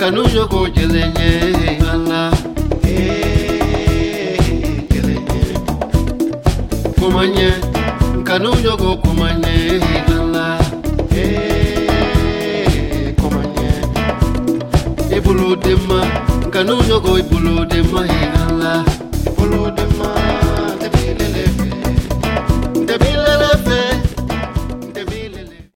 Nkanuyo go jelenye ala jelenye kumanye nkanuyo go kumanye ala kumanye ibulu dema nkanuyo go ibulu dema ala ibulu dema